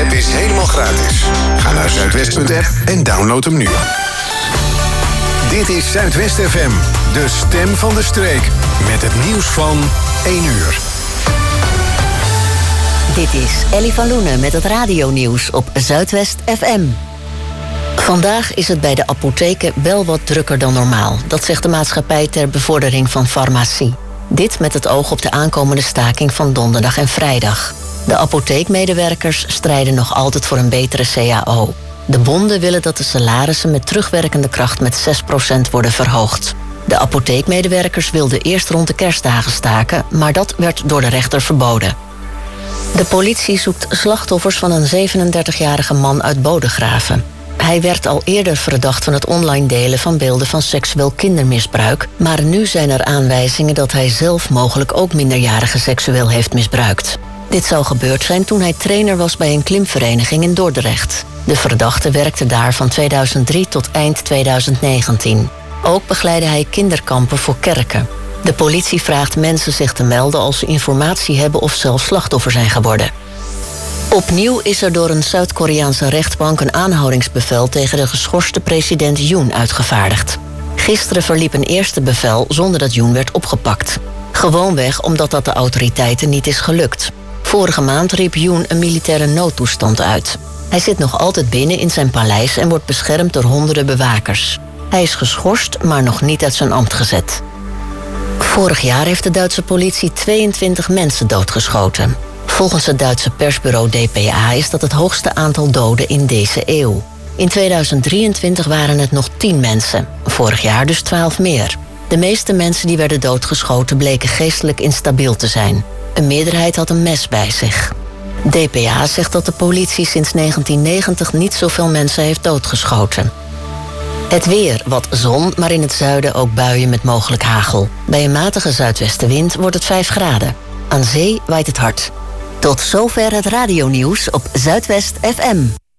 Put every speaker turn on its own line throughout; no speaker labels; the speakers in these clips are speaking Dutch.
Zuidwest-app is helemaal gratis. Ga naar zuidwest.app en download hem nu. Dit is Zuidwest FM, de stem van de streek. Met het nieuws van 1 uur.
Dit is Ellie van Loenen met het radionieuws op Zuidwest FM. Vandaag is het bij de apotheken wel wat drukker dan normaal. Dat zegt de maatschappij ter bevordering van farmacie. Dit met het oog op de aankomende staking van donderdag en vrijdag. De apotheekmedewerkers strijden nog altijd voor een betere CAO. De bonden willen dat de salarissen met terugwerkende kracht met 6% worden verhoogd. De apotheekmedewerkers wilden eerst rond de kerstdagen staken, maar dat werd door de rechter verboden. De politie zoekt slachtoffers van een 37-jarige man uit Bodegraven. Hij werd al eerder verdacht van het online delen van beelden van seksueel kindermisbruik, maar nu zijn er aanwijzingen dat hij zelf mogelijk ook minderjarigen seksueel heeft misbruikt. Dit zou gebeurd zijn toen hij trainer was bij een klimvereniging in Dordrecht. De verdachte werkte daar van 2003 tot eind 2019. Ook begeleidde hij kinderkampen voor kerken. De politie vraagt mensen zich te melden als ze informatie hebben of zelf slachtoffer zijn geworden. Opnieuw is er door een Zuid-Koreaanse rechtbank een aanhoudingsbevel tegen de geschorste president Yoon uitgevaardigd. Gisteren verliep een eerste bevel zonder dat Yoon werd opgepakt. Gewoonweg omdat dat de autoriteiten niet is gelukt. Vorige maand riep Yoon een militaire noodtoestand uit. Hij zit nog altijd binnen in zijn paleis en wordt beschermd door honderden bewakers. Hij is geschorst, maar nog niet uit zijn ambt gezet. Vorig jaar heeft de Duitse politie 22 mensen doodgeschoten. Volgens het Duitse persbureau DPA is dat het hoogste aantal doden in deze eeuw. In 2023 waren het nog 10 mensen. Vorig jaar dus 12 meer. De meeste mensen die werden doodgeschoten bleken geestelijk instabiel te zijn. Een meerderheid had een mes bij zich. DPA zegt dat de politie sinds 1990 niet zoveel mensen heeft doodgeschoten. Het weer, wat zon, maar in het zuiden ook buien met mogelijk hagel. Bij een matige zuidwestenwind wordt het 5 graden. Aan zee waait het hard. Tot zover het radionieuws op Zuidwest FM.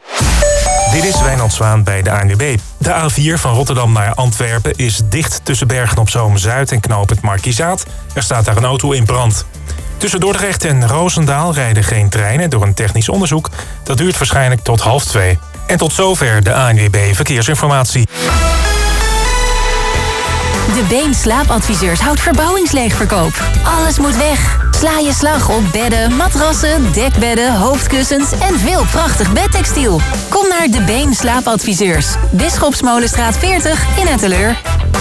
Dit is Wijnand Zwaan bij de ANWB. De A4 van Rotterdam naar Antwerpen is dicht tussen Bergen-op-Zoom-Zuid en knooppunt Markizaat. Er staat daar een auto in brand. Tussen Dordrecht en Roosendaal rijden geen treinen door een technisch onderzoek. Dat duurt waarschijnlijk tot 1:30. En tot zover de ANWB Verkeersinformatie.
De Been Slaapadviseurs houdt verbouwingsleegverkoop. Alles moet weg. Sla je slag op bedden, matrassen, dekbedden, hoofdkussens en veel prachtig bedtextiel. Kom naar De Been Slaapadviseurs. Bisschopsmolenstraat 40 in Etteleur.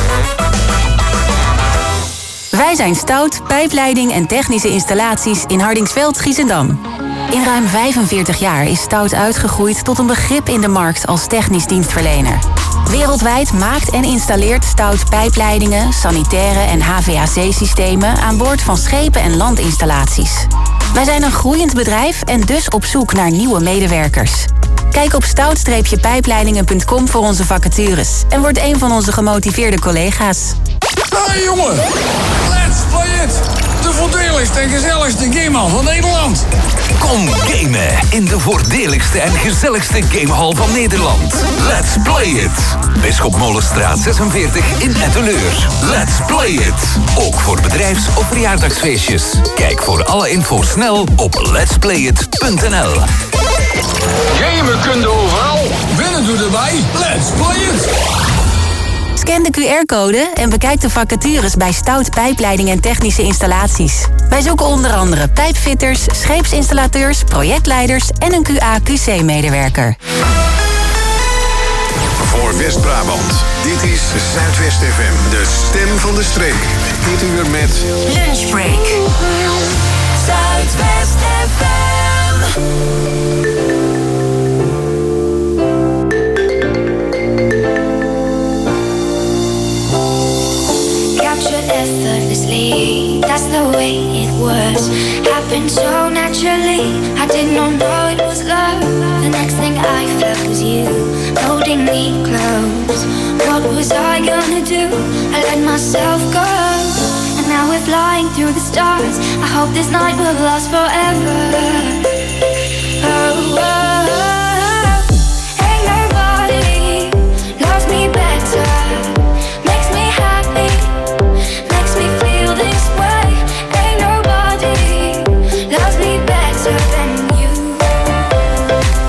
Wij zijn Stout, pijpleiding en technische installaties in Hardingsveld, Giessendam. In ruim 45 jaar is Stout uitgegroeid tot een begrip in de markt als technisch dienstverlener. Wereldwijd maakt en installeert Stout pijpleidingen, sanitaire en HVAC-systemen aan boord van schepen en landinstallaties. Wij zijn een groeiend bedrijf en dus op zoek naar nieuwe medewerkers. Kijk op stout-pijpleidingen.com voor onze vacatures en word een van onze gemotiveerde collega's.
Hey jongen, let's play it! De voordeligste en gezelligste gamehal van Nederland.
Kom gamen in de voordeligste en gezelligste gamehal van Nederland. Let's play it! Bisschopmolenstraat 46 in Etteleur. Let's play it! Ook voor bedrijfs- of verjaardagsfeestjes. Kijk voor alle info snel op letsplayit.nl.
Gamen kun je overal, winnen doe erbij. Let's play it!
Scan de QR-code en bekijk de vacatures bij Stout Pijpleiding en Technische Installaties. Wij zoeken onder andere pijpfitters, scheepsinstallateurs, projectleiders en een QA-QC-medewerker.
Voor West-Brabant, dit is Zuidwest FM, de stem van de streek. Dit uur met
Lunchbreak. Zuidwest FM.
Effortlessly, that's the way it was. Happened so naturally, I did not know it was love. The next thing I felt was you, holding me close. What was I gonna do? I let myself go. And now we're flying through the stars. I hope this night will last forever. Oh, oh, oh. Ain't nobody loves me better. Makes me happy. This way, ain't nobody loves me better than you.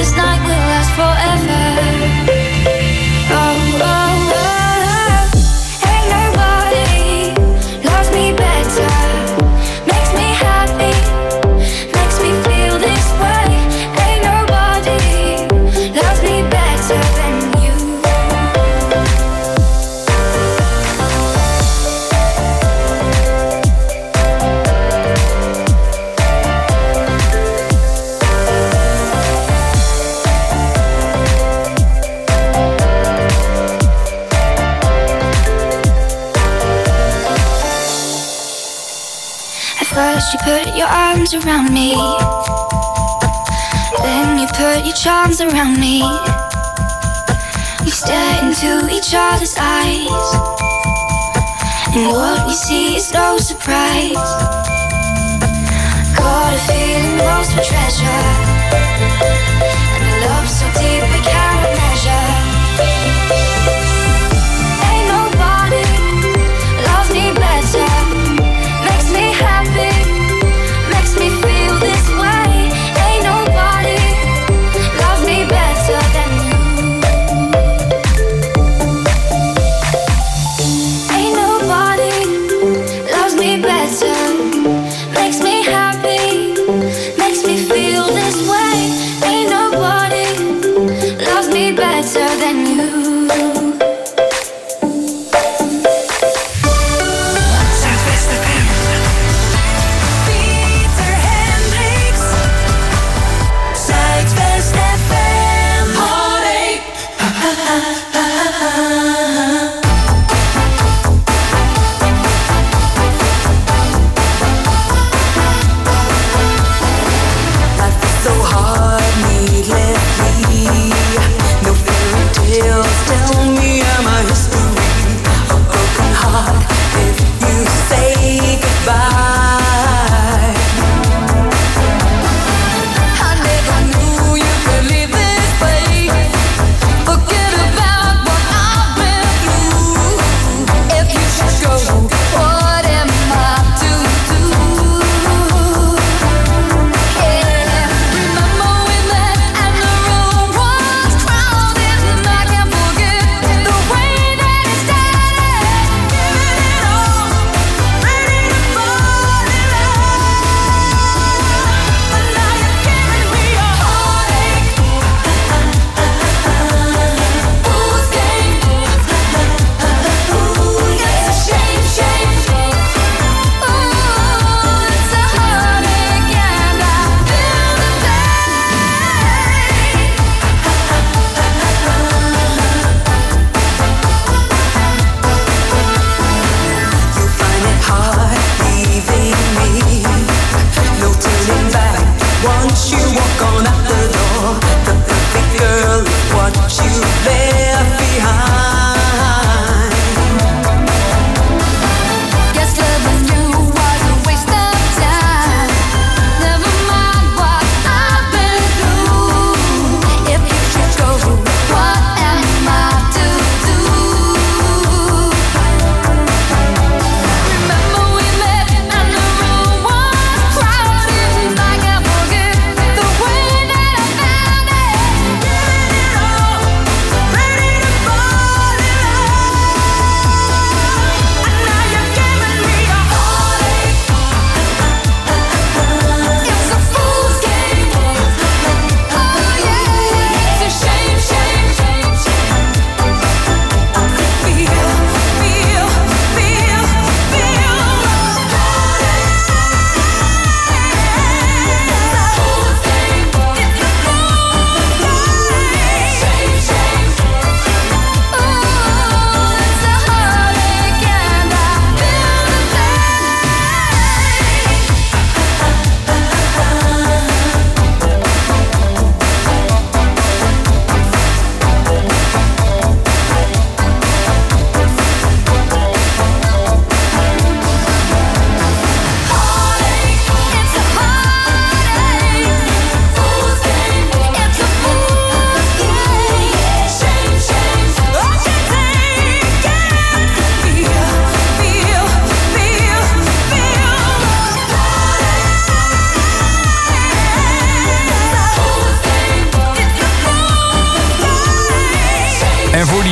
this night will last forever. Oh, oh, oh. Ain't nobody loves me better. Makes me happy, makes me feel this way. Ain't nobody loves me better than you. First you put your arms around me, then you put your charms around me. We stare into each other's eyes, and what we see is no surprise. Got a feeling lost for treasure, and a love so deep we cannot measure. Ain't nobody loves me better. Makes me happy, makes me feel this way. Ain't nobody loves me better than you. Ain't nobody loves me better. Makes me happy, makes me feel this way. Ain't nobody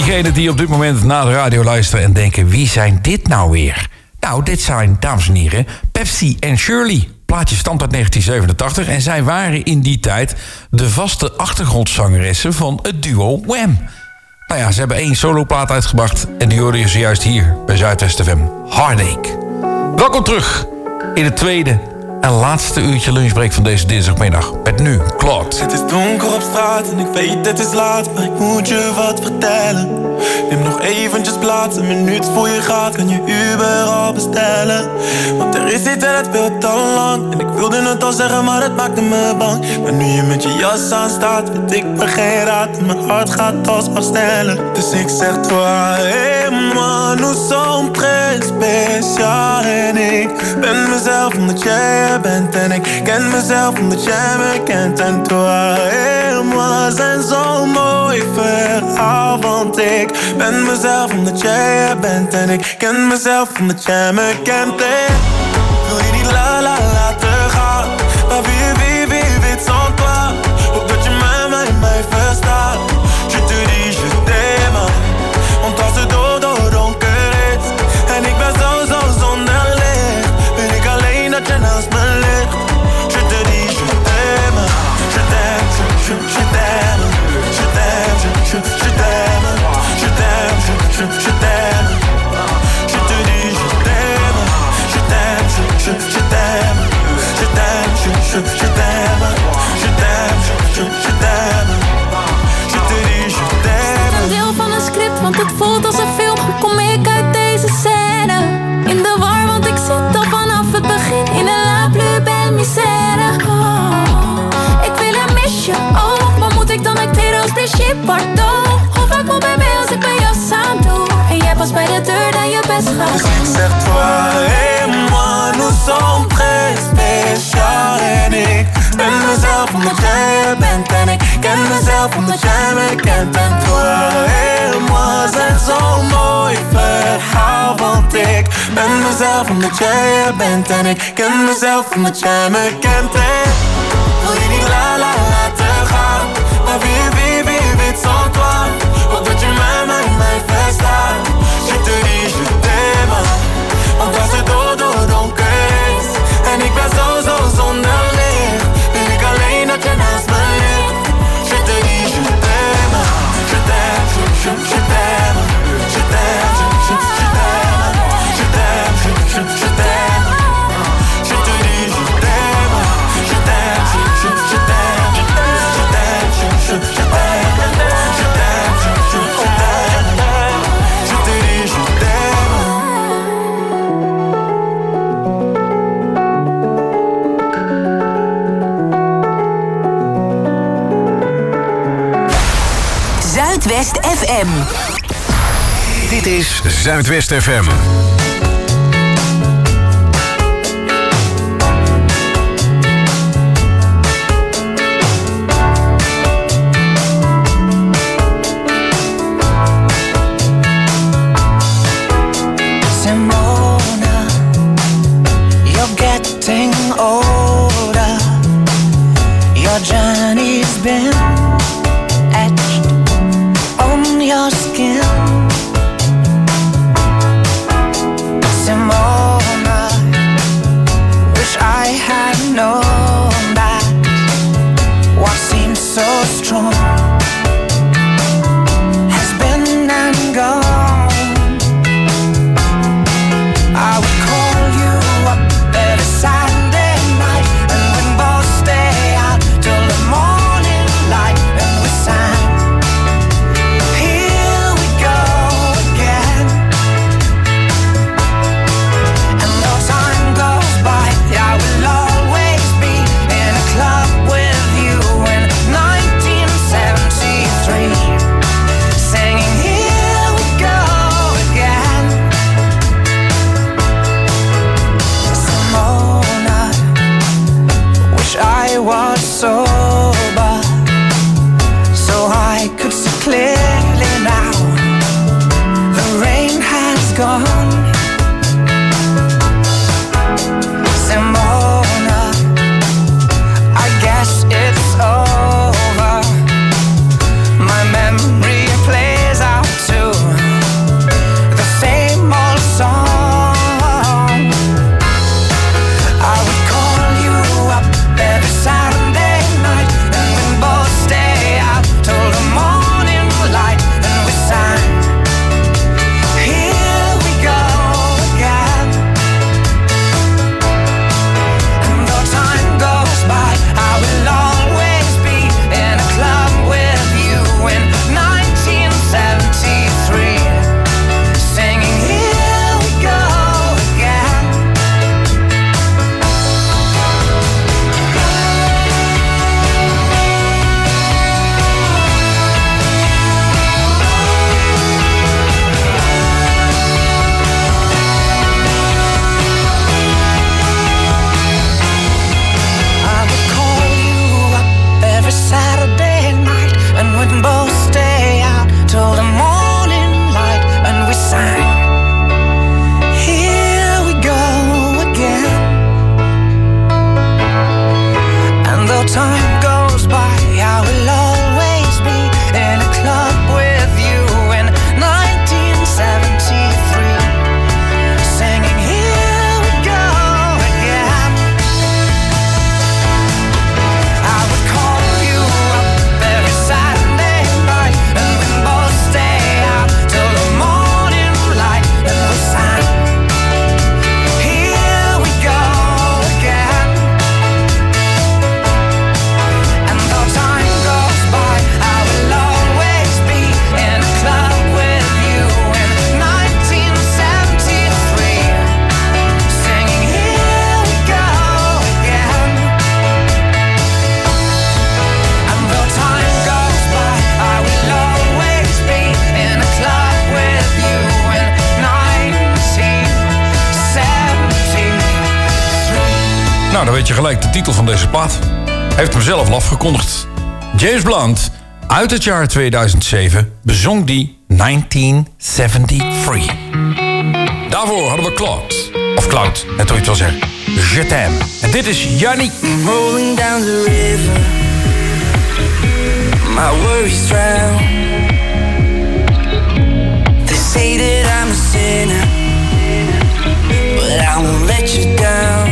degenen die op dit moment naar de radio luisteren en denken... wie zijn dit nou weer? Nou, dit zijn, dames en heren, Pepsi en Shirley. Plaatje stamt uit 1987 en zij waren in die tijd... de vaste achtergrondzangeressen van het duo Wham. Nou ja, ze hebben 1 soloplaat uitgebracht... en die hoorde je zojuist hier bij Zuidwest FM. Heartache. Welkom terug in het tweede en laatste uurtje lunchbreak van deze dinsdagmiddag. Met nu Claude.
Het is donker op straat en ik weet het is laat, maar ik moet je wat vertellen. Neem nog eventjes plaats, een minuut voor je gaat, kan je Uber al bestellen. Want er is iets en het veel te lang, en ik wilde het al zeggen, maar het maakte me bang. Maar nu je met je jas aan staat, weet ik me geen raad en mijn hart gaat alsmaar sneller. Dus ik zeg toi, hey man, nous sommes très spécial. En ik ben mezelf omdat jij er bent, en ik ken mezelf omdat jij me kent. En toi et moi zijn zo'n mooi verhaal, want ik ben mezelf omdat jij er bent, en ik ken mezelf omdat jij me kent. En wil je niet laten gaan, maar wie weet sans toi. Hoop dat je mij verstaat. Je te dis je t'aime, want als het donker is en ik ben zo zonder licht, ben ik alleen dat je naast me ligt. Je te dis je t'aime, je t'aime, je t'aime, je t'aime, je t'aime, je t'aime, je t'aime. Je te dis je t'aime, je t'aime, je t'aime, je t'aime, je t'aime, je t'aime, je t'aime. Je te dis je t'aime.
Een deel van een script, want het voelt als een film. Hoe kom ik uit deze scène? In de war, want ik zit al vanaf het begin in een la plus belle misère. Oh, ik wil een misje, oh, maar moet ik dan acteren als Brigitte Bardot? Hoe vaak moet bij mij als ik bij jou samen doe? En jij pas bij de deur dan je best gaat.
Dus ik zeg toi et moi, nous sommes très spécial. En ik ben mezelf omdat jij er bent, en ik ken mezelf omdat jij me kent. En toi et moi zijn zo'n mooi verhaal, want ik ben mezelf omdat jij er bent, en ik ken mezelf omdat jij me kent. En wil je niet laten gaan, maar wie weet sans toi. Hoop dat je mij verstaat. Je te dis je t'aime, want als het donker is en ik ben zo zonder licht, ben ik alleen dat je naast me ligt. Je te dis je t'aime, je t'aime, je t'aime, je t'aime, je t'aime, je t'aime, je t'aime. Je te dis je t'aime, je t'aime, je t'aime, je t'aime, je t'aime, je t'aime.
Zuidwest FM.
Dit is Zuidwest FM.
Simona, you're getting older. Your journey's been etched on your skin. Simona, wish I had known that what seems so strong has been and gone. I would call you up at a Saturday night, and we'd both stay out till the morning light.
Nou, dan weet je gelijk de titel van deze plaat. Hij heeft hem zelf al afgekondigd. James Blunt, uit het jaar 2007, bezong die 1973. Daarvoor hadden we Cloud. Of Cloud, net hoe je het wil zeggen. Je t'aime. En dit is Yannick.
I'm rolling down the river. My worries drown. They say that I'm a sinner, but I won't let you down.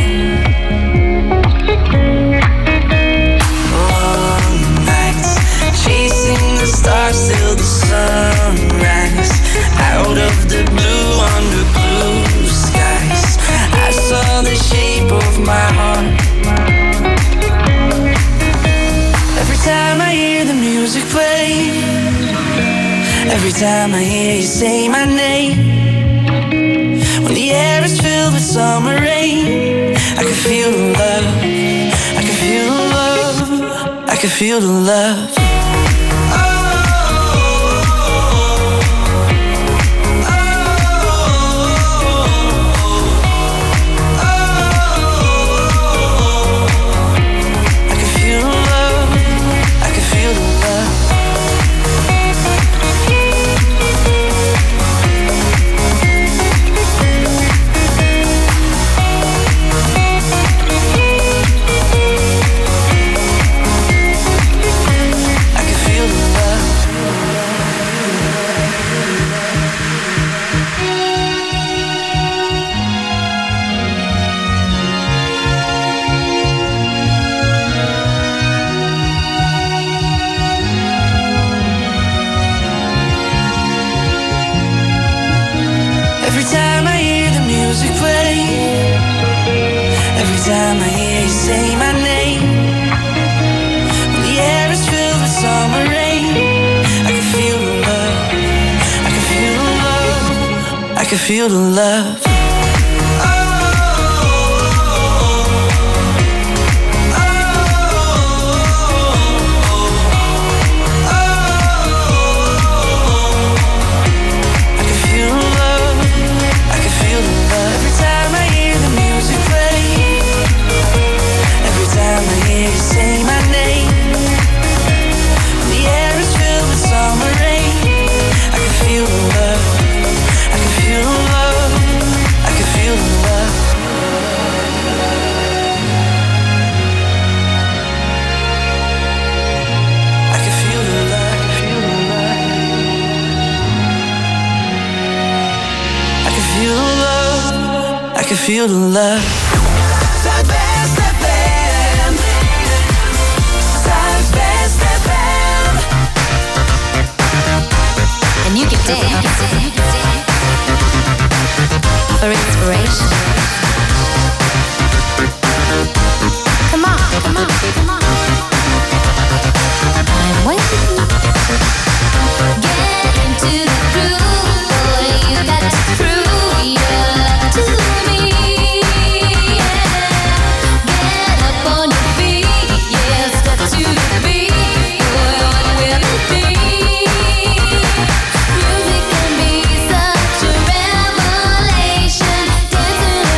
Long nights chasing the stars till the sunrise. Out of the blue, under blue skies, I saw the shape of my heart. Every time I hear the music play, every time I hear you say my name, when the air is filled with summer rain, I can feel the love, I can feel the love, I can feel the love. Time I hear you say my name, when the air is filled with summer rain, I can feel the love, I can feel the love, I can feel the love. Say my name, the air is filled with summer rain. I can feel the love, I can feel the love, I can feel the love. I can feel the love, I can feel the love, I can feel the love.
And you can dance for inspiration. Come on, come on, come on. I'm waiting. Get into the groove, boy. You got to prove your love to me. Yeah. Get up on your feet, yeah. Step to the beat, boy. What will it be? Music can be such a revelation. Dancing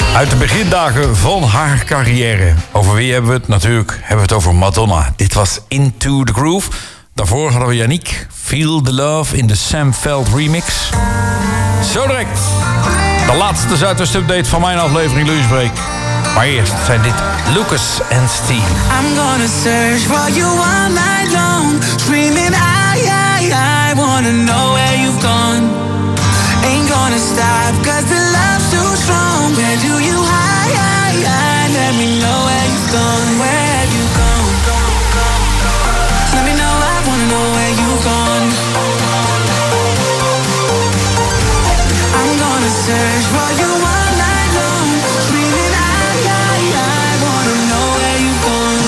Uit de begindagen van haar carrière. Over wie hebben we het? Natuurlijk hebben we het over Madonna. Dit was Into the Groove. Daarvoor hadden we Yannick, Feel the Love in de Sam Veld remix. Zo direct de laatste Zuidwest-update van mijn aflevering Lunchbreak. Maar eerst zijn dit Lucas en Steve.
I'm gonna search for you all night long, screaming I wanna know where you've gone. Ain't gonna stop, cause the love's too strong. Where do you hide? Let me know where you've gone. Where have you gone? Let me know, I wanna know where you've gone. I'm gonna search for you all night long, screaming I wanna know where you've gone.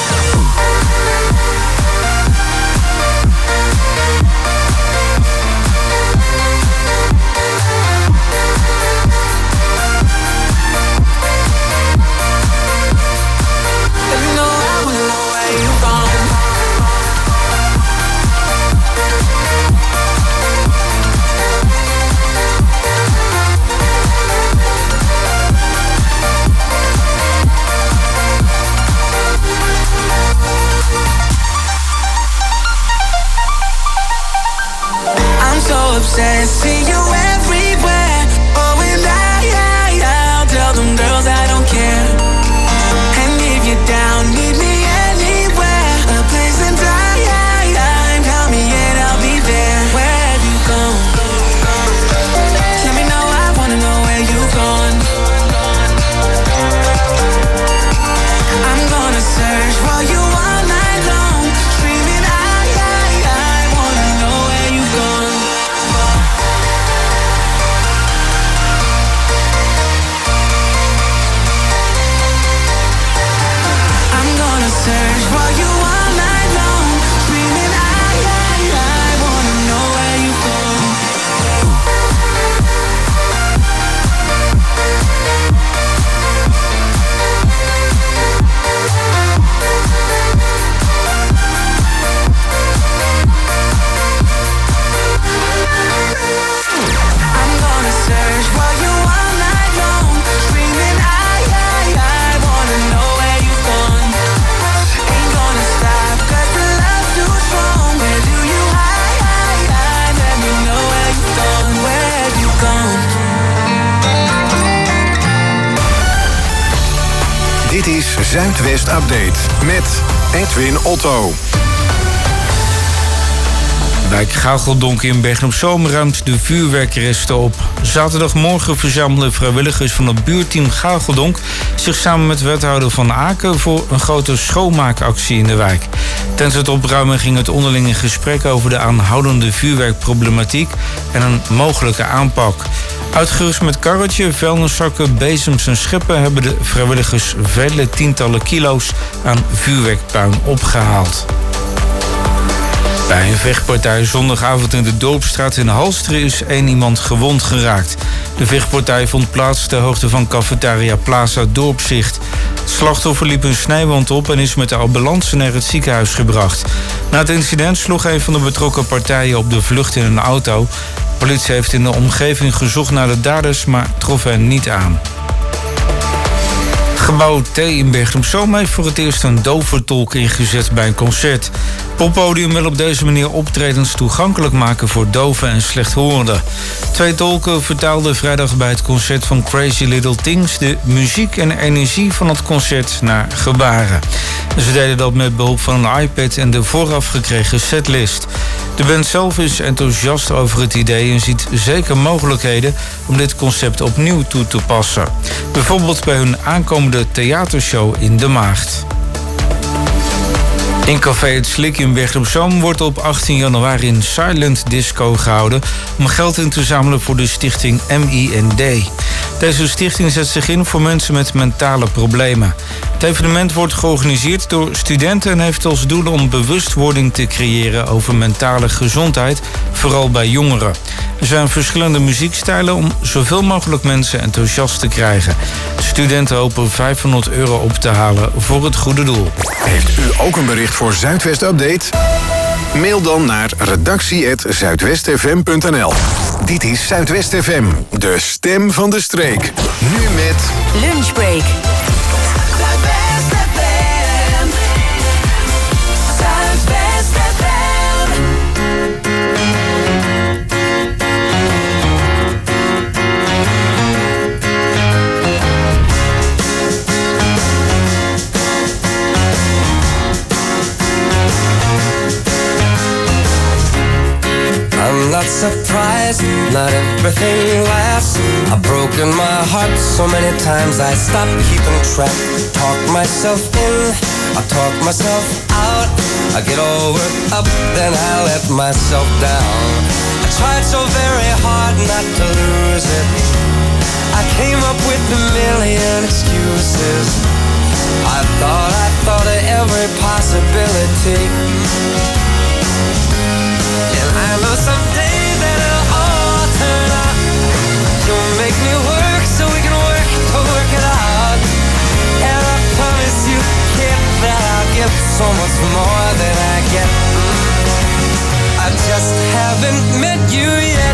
Let me know, I wanna know where you've gone. I'm so obsessed, see you everywhere. Oh, and I'll tell them girls I don't care. And if you're down, meet me anywhere. A place in time, count me in, I'll be there. Where have you gone? Let me know, I wanna know where you've gone. I'm gonna search for you all night long, screaming I wanna know where you've gone. I'm gonna search for you all night long, screaming I wanna know where you've gone. I'm gonna search for you all night long, screaming I wanna know where you've gone. Ain't gonna stop, cause the love's too strong. Where do you hide? Let me know where you've gone. Where have you gone?
Dit is Zuidwest Update met Edwin Otto.
Wijk Gageldonk in Bergen-op-Zoom ruimt de vuurwerkresten op. Zaterdagmorgen verzamelen vrijwilligers van het buurteam Gageldonk zich samen met wethouder Van Aken voor een grote schoonmaakactie in de wijk. Tijdens het opruimen ging het onderling in gesprek over de aanhoudende vuurwerkproblematiek en een mogelijke aanpak. Uitgerust met karretje, vuilniszakken, bezems en scheppen hebben de vrijwilligers vele tientallen kilo's aan vuurwerkpuin opgehaald. Bij een vechtpartij zondagavond in de Dorpsstraat in Halsteren is 1 iemand gewond geraakt. De vechtpartij vond plaats ter hoogte van Cafetaria Plaza Dorpszicht. Het slachtoffer liep een snijwond op en is met de ambulance naar het ziekenhuis gebracht. Na het incident sloeg een van de betrokken partijen op de vlucht in een auto. De politie heeft in de omgeving gezocht naar de daders, maar trof hen niet aan. Gebouw T in Bergen-op-Zoom heeft voor het eerst een dovertolk ingezet bij een concert. Poppodium wil op deze manier optredens toegankelijk maken voor doven en slechthorenden. 2 tolken vertaalden vrijdag bij het concert van Crazy Little Things de muziek en energie van het concert naar gebaren. Ze deden dat met behulp van een iPad en de vooraf gekregen setlist. De band zelf is enthousiast over het idee en ziet zeker mogelijkheden om dit concept opnieuw toe te passen. Bijvoorbeeld bij hun aankomende theatershow in De Maagd. In Café Het Slik in Bergen-op-Zoom wordt op 18 januari een silent disco gehouden om geld in te zamelen voor de stichting MIND. Deze stichting zet zich in voor mensen met mentale problemen. Het evenement wordt georganiseerd door studenten en heeft als doel om bewustwording te creëren over mentale gezondheid, vooral bij jongeren. Er zijn verschillende muziekstijlen om zoveel mogelijk mensen enthousiast te krijgen. De studenten hopen €500 op te halen voor het goede doel.
Heeft u ook een bericht voor Zuidwest Update? Mail dan naar redactie@zuidwestfm.nl. Dit is Zuidwest FM, de stem van de streek. Nu met
Lunchbreak.
I'm not surprised, not everything lasts. I've broken my heart so many times I stopped keeping track. Talk myself in, I talk myself out. I get all worked up, then I let myself down. I tried so very hard not to lose it. I came up with a million excuses. I thought of every possibility. And I know someday that it'll all turn out. You'll make me work so we can work to work it out. And I promise you, kid, that I'll give so much more than I get. I just haven't met you yet.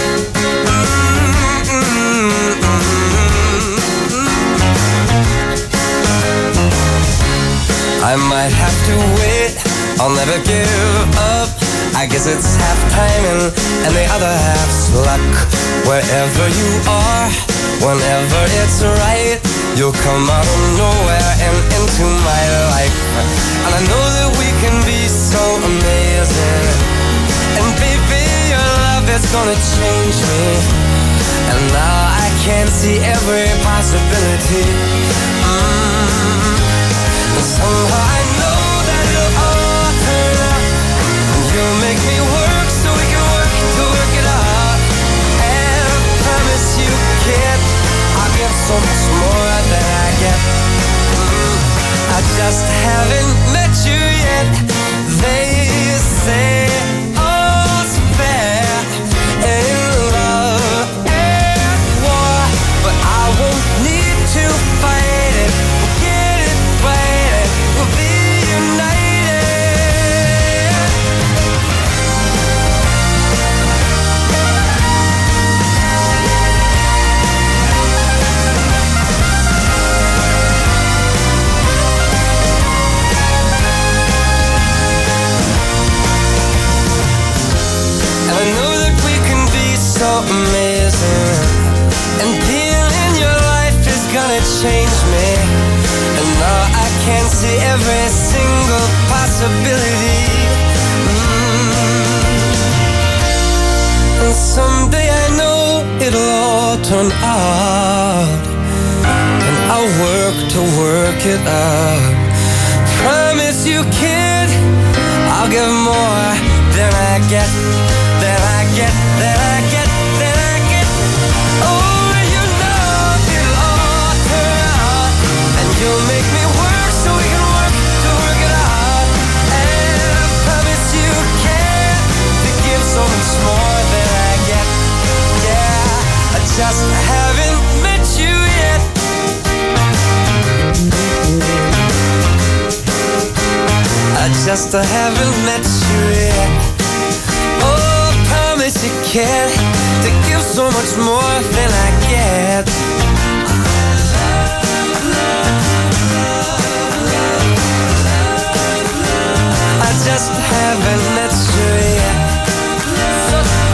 I might have to wait, I'll never give up. I guess it's half timing and the other half's luck. Wherever you are, whenever it's right, you'll come out of nowhere and into my life. And I know that we can be so amazing. And baby, your love is gonna change me. And now I can see every possibility. And somehow I know that it'll all turn out. You'll make me work so we can work to work it out. And I promise you, kid, I'll give so much more than I get. I just haven't met you yet. They say all's fair in love and war, but I won't need to fight it. We'll get it right, we'll be united. And I know that we can be so amazing. And being in your life is gonna change me. And now I can see every single possibility. And someday I know it'll all turn out. And I'll work to work it out. Promise you, kid, I'll give more than I get, than I get, than I get, than I get. Oh, you know it'll all turn out. And you'll make me work so we can work to work it out. And I promise you, kid, to give so much more than I get. Yeah, I just haven't met you yet. I just haven't met you yet. Oh, I promise you, kid, to give so much more than I get. I just haven't met you yet. So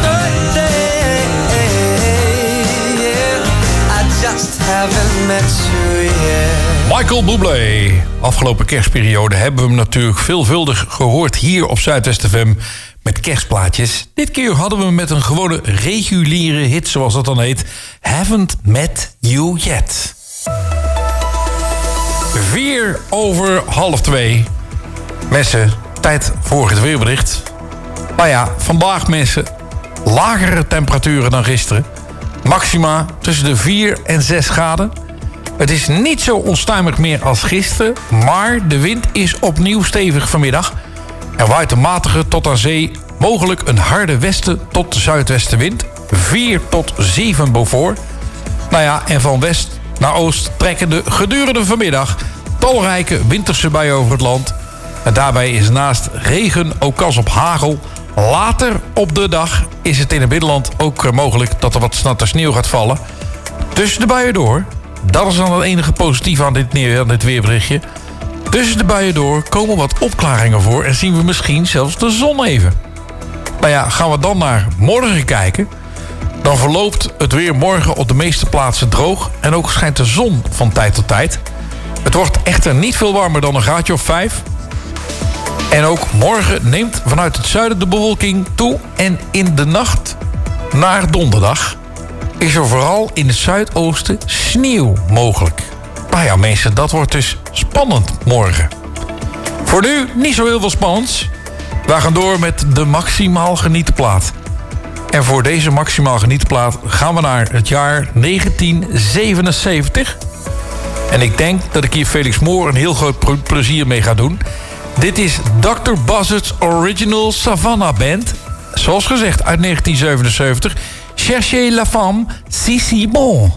I just haven't met you yet.
Michael Bublé. Afgelopen kerstperiode hebben we hem natuurlijk veelvuldig gehoord hier op Zuidwest FM met kerstplaatjes. Dit keer hadden we hem met een gewone reguliere hit, zoals dat dan heet. Haven't Met You Yet. 2:04. Mensen, tijd voor het weerbericht. Nou ja, vandaag mensen, lagere temperaturen dan gisteren. Maxima tussen de 4 en 6 graden. Het is niet zo onstuimig meer als gisteren, maar de wind is opnieuw stevig vanmiddag. Er waait een matige tot aan zee, mogelijk een harde westen tot zuidwestenwind. 4 tot 7 Beaufort. Nou ja, en van west naar oost trekken de gedurende vanmiddag talrijke winterse buien over het land. En daarbij is naast regen ook kans op hagel. Later op de dag is het in het binnenland ook mogelijk dat er wat natte sneeuw gaat vallen. Tussen de buien door, dat is dan het enige positieve aan dit weerberichtje. Tussen de buien door komen wat opklaringen voor en zien we misschien zelfs de zon even. Nou ja, gaan we dan naar morgen kijken. Dan verloopt het weer morgen op de meeste plaatsen droog en ook schijnt de zon van tijd tot tijd. Het wordt echter niet veel warmer dan een graadje of 5. En ook morgen neemt vanuit het zuiden de bewolking toe. En in de nacht naar donderdag is er vooral in het zuidoosten sneeuw mogelijk. Nou ja mensen, dat wordt dus spannend morgen. Voor nu niet zo heel veel spannends. We gaan door met de maximaal genietenplaat. En voor deze maximaal genietenplaat gaan we naar het jaar 1977. En ik denk dat ik hier Felix Moore een heel groot plezier mee ga doen. Dit is Dr. Buzzard's Original Savannah Band. Zoals gezegd uit 1977. Cherchez la femme, si bon.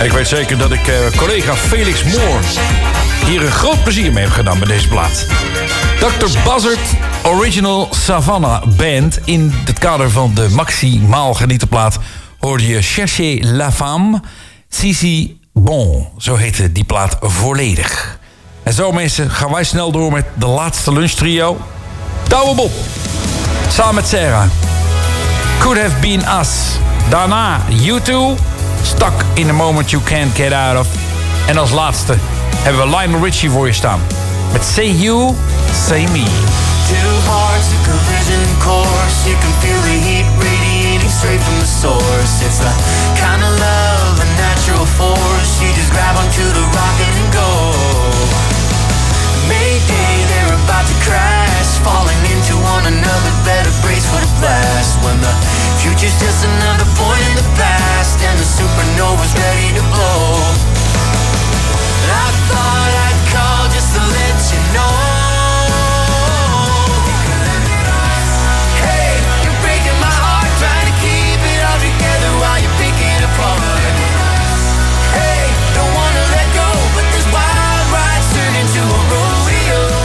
Ik weet zeker dat ik collega Felix Moore hier een groot plezier mee heb gedaan met deze plaat. Dr. Buzzard Original Savannah Band. In het kader van de maximaal genieten plaat hoorde je Cherchez la Femme, Cici Bon. Zo heette die plaat volledig. En zo mensen gaan wij snel door met de laatste lunchtrio. Douwe Bob, samen met Sarah. Could Have Been Us. Daarna U2, Stuck in a Moment You Can't Get Out Of. En als laatste hebben we Lionel Richie voor je staan. Met Say You, Say Me.
Two hearts, a collision course. You can feel the heat radiating straight from the source. It's the kind of love, a natural force. You just grab onto the rocket and go. Mayday, they're about to crash, falling into one another, better brace for the blast. When the future's just another point in the past, and the supernova's ready to blow. I thought I'd call just to let you know. Hey, you're breaking my heart, trying to keep it all together while you pick it apart. Hey, don't wanna let go, but this wild ride's turned into a rodeo.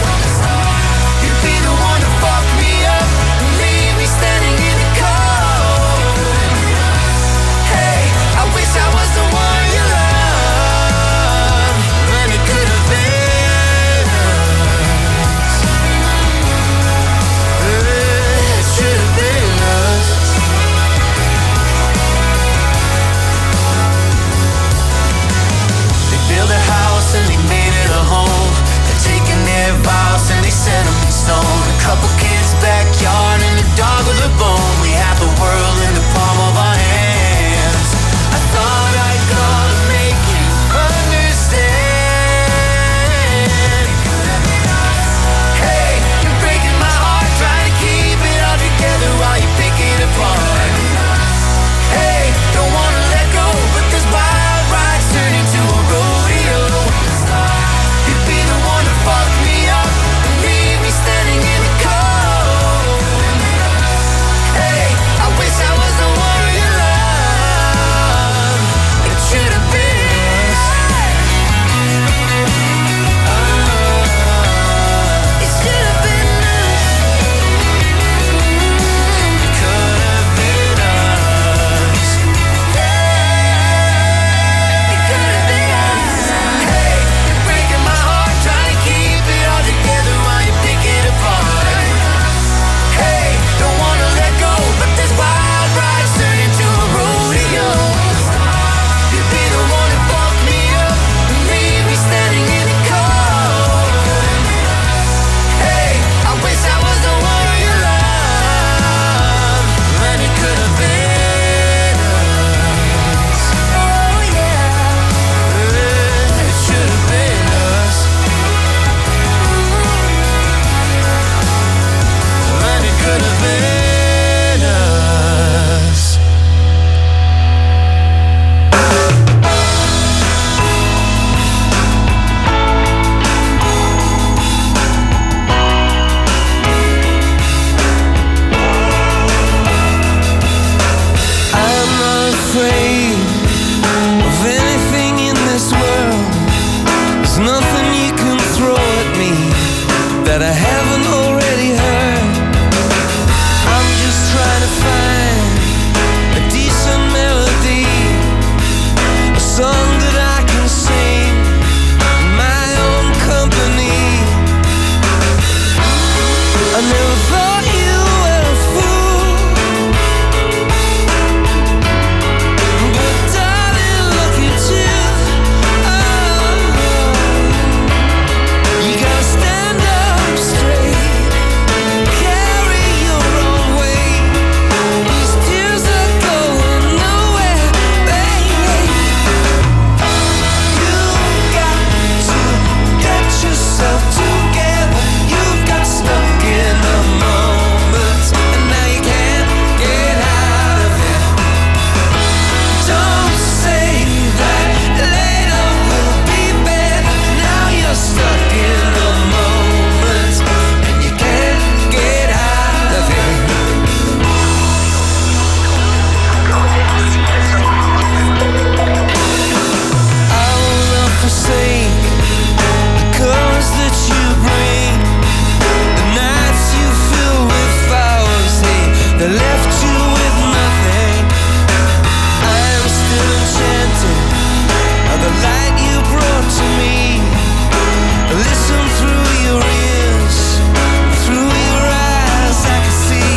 that left you with nothing. I am still enchanted by the light you brought to me. Listen through your ears, through your eyes I can see.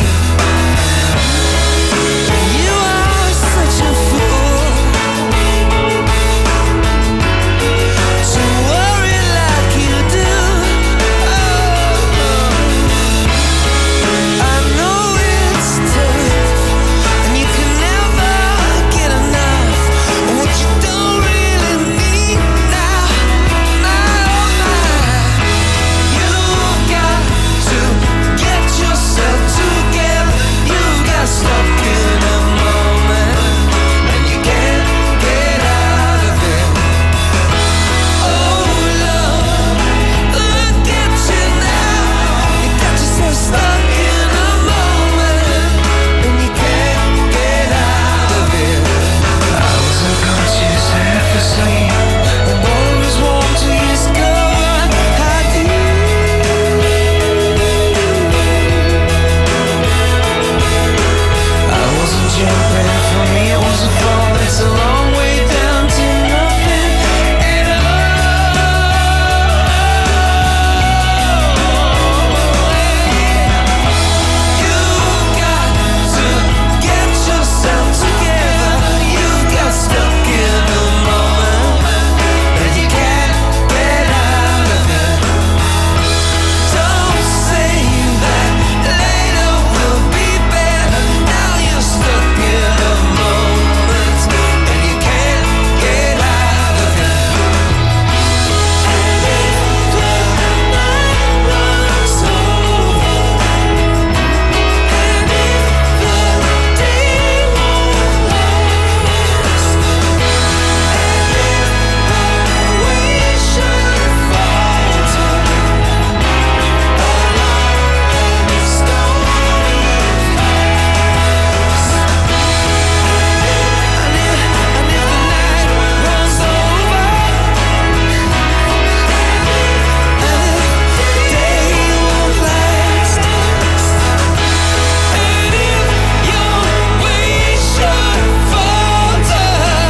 You are such a fool to worry like you do. I know it's tough, and you can never get enough of what you don't really need now. You've got to get yourself together. You got stuck in a moment, and you can't get out of it. Oh love, look at you now. You got yourself stuck in a moment, and you can't get out of it. I was unconscious, half asleep, the door was warm to discover how deep. I wasn't jumping, for me it was a fall. It's a long way down to nothing at all. You've got to get yourself together. You've got stuck in a moment, and you can't get out of it. Don't say that later will be better. Now you're stuck in a moment, and you can't get out of it. And if the night runs over, and if the day won't last, and if we should falter along the stony paths, and if the night runs over, and if the day won't last, and if your way should falter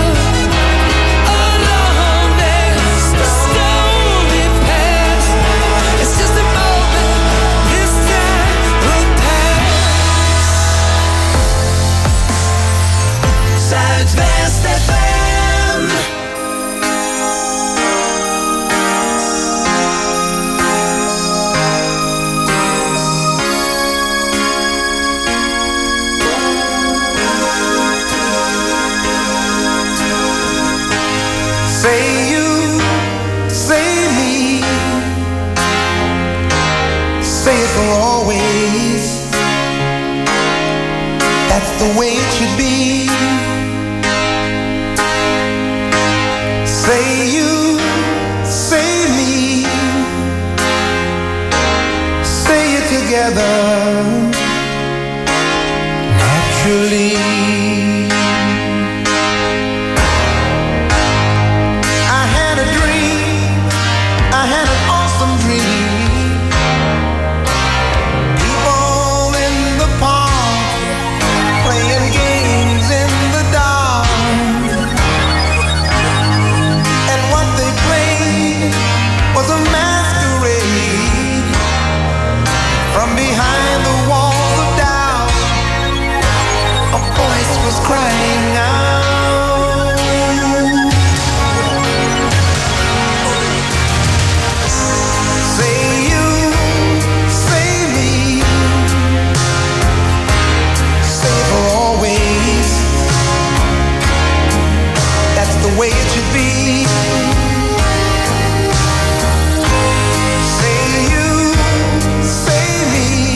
along this stony path, it's just a moment, this time will pass. Zuidwest FM. Say you, say me, say it for always. That's the way it should be. Say you, say me, say it together naturally. I had a dream, I had an awesome dream. People in the park playing games in the dark, and what they played was a masquerade. From behind the walls of doubt, a voice was crying out. Say you, say me, say for always. That's the way it should be. Say you, say me,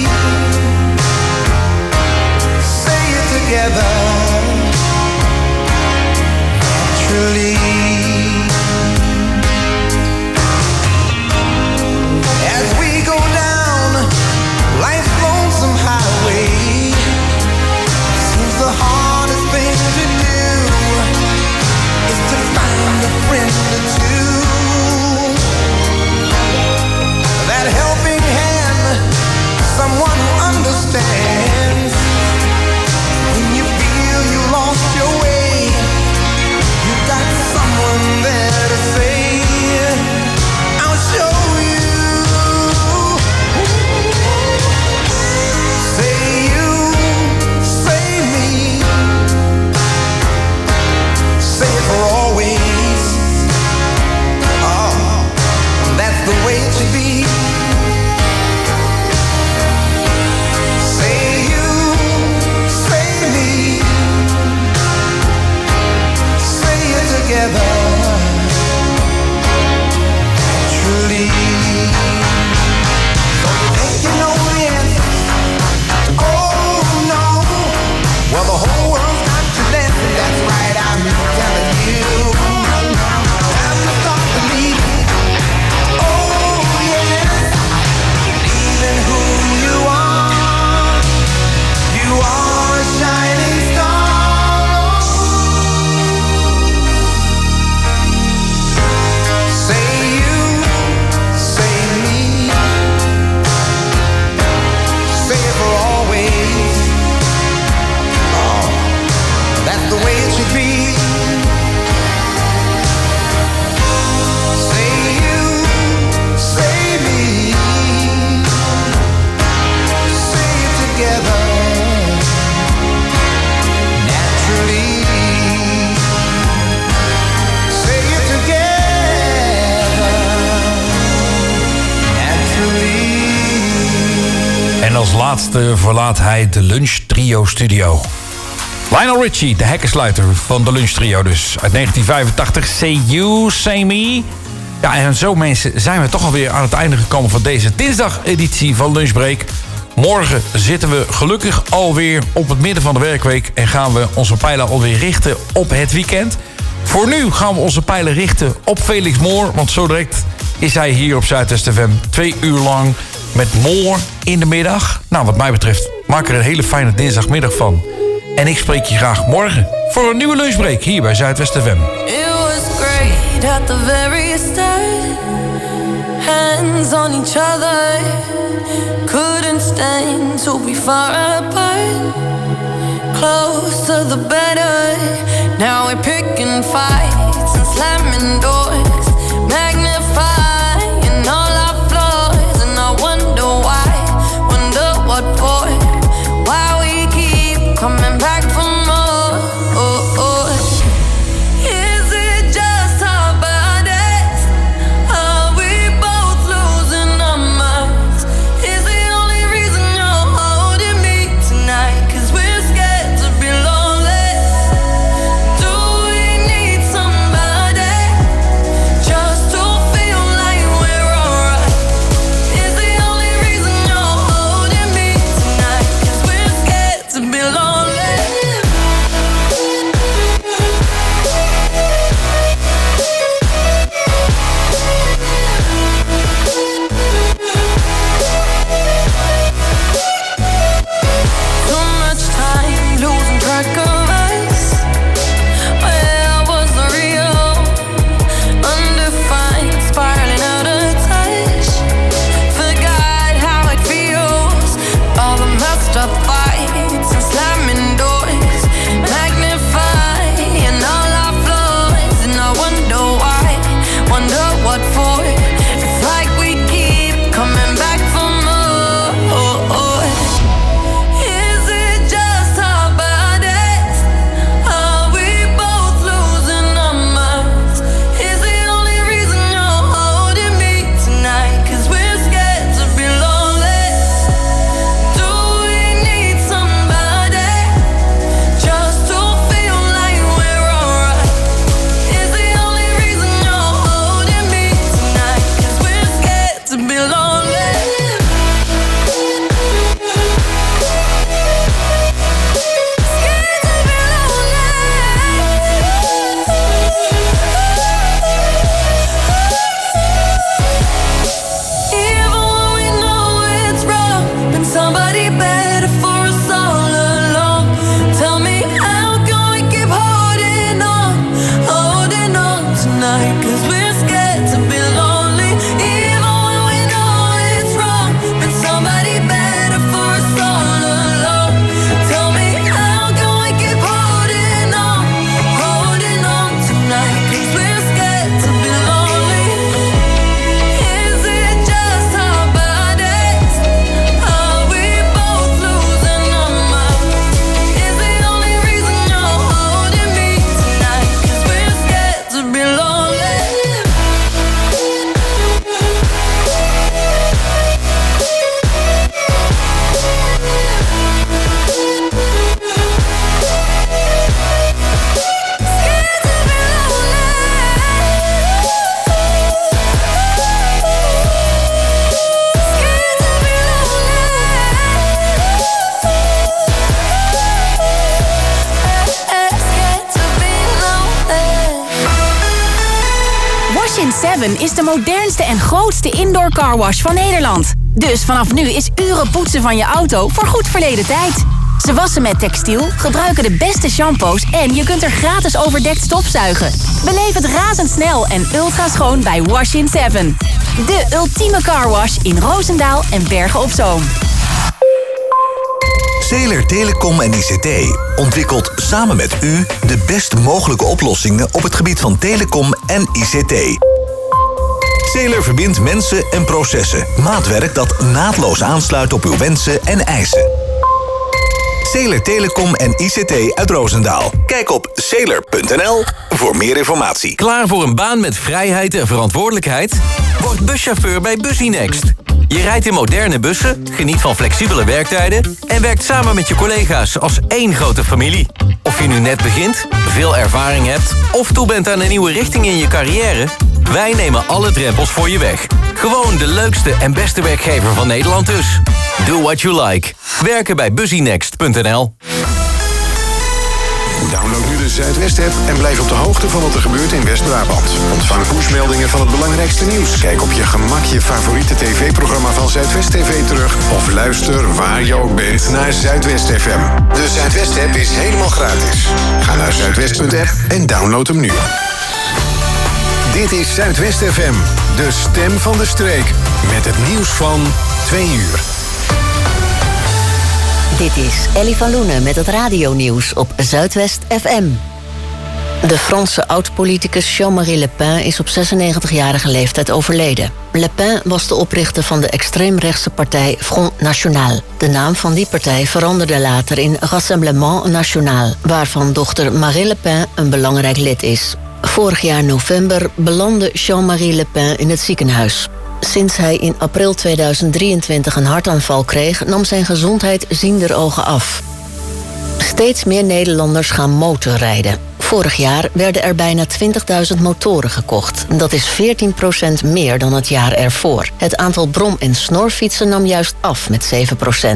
En als laatste verlaat hij de Lunch Trio studio. Lionel Richie, de hekkensluiter van de Lunch Trio dus. Uit 1985, Say You, Say Me. Ja, en zo mensen zijn we toch alweer aan het einde gekomen van deze dinsdag-editie van Lunchbreak. Morgen zitten we gelukkig alweer op het midden van de werkweek en gaan we onze pijlen alweer richten op het weekend. Voor nu gaan we onze pijlen richten op Felix Moore, want zo direct is hij hier op Zuidwest FM 2 uur lang met Moore in de middag. Nou, wat mij betreft, maak er een hele fijne dinsdagmiddag van. En ik spreek je graag morgen voor een nieuwe Lunchbreak hier bij Zuidwest FM.
It was great at the very start. Hands on each other. Couldn't stand to be far apart. Closer the better. Now we're picking fights and slamming doors. Magnifying all our flaws. And I wonder why, wonder what for. Why we keep coming back for more. Is it just our bodies? Are we both losing our minds? Is the only reason you're holding me tonight? 'Cause we're scared to be lonely. Do we need somebody just to feel like we're alright? Is the only reason you're holding me tonight? 'Cause we're scared to be lonely. Too much time losing track of us. Where was the real? Undefined, spiraling out of touch. Forgot how it feels. All the messed up fights and slamming doors. Magnifying all our flaws. And I wonder why, wonder what for. It's like we keep coming back for more. Is it just our bodies? Are we both losing our minds? Is the only reason you're holding me tonight? 'Cause we're scared to be lonely. Do we need somebody just to feel like we're alright? Is the only reason you're holding me tonight? 'Cause we're scared to be lonely. Even when we know it's wrong, been somebody better for us all along. Tell me, how can we keep holding on tonight? 'Cause we're scared to be lonely. Even when we know it's wrong, been somebody better for us all along. Tell me, how can we keep holding on tonight? 'Cause we're scared to be lonely. Is it just our bodies? Are we both losing our minds? Is the only reason you're holding me tonight? 'Cause we're scared to be lonely.
Wash-in 7 is de modernste en grootste indoor carwash van Nederland. Dus vanaf nu is uren poetsen van je auto voor goed verleden tijd. Ze wassen met textiel, gebruiken de beste shampoos en je kunt er gratis overdekt stofzuigen. Beleef het razendsnel en ultra schoon bij Wash-in 7. De ultieme carwash in Roosendaal en Bergen op Zoom.
Zeeler Telecom en ICT ontwikkelt samen met u de best mogelijke oplossingen op het gebied van telecom en ICT. Zeeler verbindt mensen en processen. Maatwerk dat naadloos aansluit op uw wensen en eisen. Zeeler Telecom en ICT uit Roosendaal. Kijk op zeeler.nl voor meer informatie.
Klaar voor een baan met vrijheid en verantwoordelijkheid? Word buschauffeur bij Bussie Next. Je rijdt in moderne bussen, geniet van flexibele werktijden en werkt samen met je collega's als één grote familie. Of je nu net begint, veel ervaring hebt of toe bent aan een nieuwe richting in je carrière, wij nemen alle drempels voor je weg. Gewoon de leukste en beste werkgever van Nederland dus. Do what you like. Werken bij busynext.nl.
Download nu de Zuidwest-app en blijf op de hoogte van wat er gebeurt in West-Brabant. Ontvang pushmeldingen van het belangrijkste nieuws. Kijk op je gemak je favoriete tv-programma van Zuidwest TV terug. Of luister waar je ook bent naar Zuidwest FM. De Zuidwest-app is helemaal gratis. Ga naar zuidwest.app en download hem nu. Dit is Zuidwest FM, de stem van de streek. Met het nieuws van 2 uur.
Dit is Ellie van Loenen met het radionieuws op Zuidwest FM. De Franse oud-politicus Jean-Marie Le Pen is op 96-jarige leeftijd overleden. Le Pen was de oprichter van de extreemrechtse partij Front National. De naam van die partij veranderde later in Rassemblement National, waarvan dochter Marine Le Pen een belangrijk lid is. Vorig jaar november belandde Jean-Marie Le Pen in het ziekenhuis. Sinds hij in april 2023 een hartaanval kreeg, nam zijn gezondheid zienderogen af. Steeds meer Nederlanders gaan motorrijden. Vorig jaar werden er bijna 20.000 motoren gekocht. Dat is 14% meer dan het jaar ervoor. Het aantal brom- en snorfietsen nam juist af met 7%.